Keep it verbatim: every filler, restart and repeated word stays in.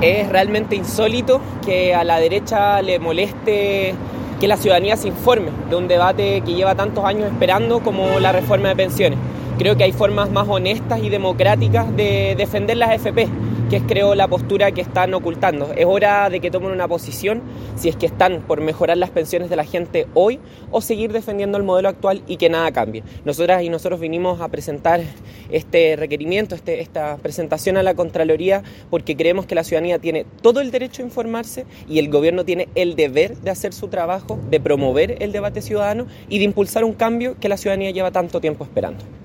Es realmente insólito que a la derecha le moleste que la ciudadanía se informe de un debate que lleva tantos años esperando como la reforma de pensiones. Creo que hay formas más honestas y democráticas de defender las A F P, que es, creo, la postura que están ocultando. Es hora de que tomen una posición si es que están por mejorar las pensiones de la gente hoy o seguir defendiendo el modelo actual y que nada cambie. Nosotras y nosotros vinimos a presentar este requerimiento, este, esta presentación a la Contraloría, porque creemos que la ciudadanía tiene todo el derecho a informarse y el gobierno tiene el deber de hacer su trabajo, de promover el debate ciudadano y de impulsar un cambio que la ciudadanía lleva tanto tiempo esperando.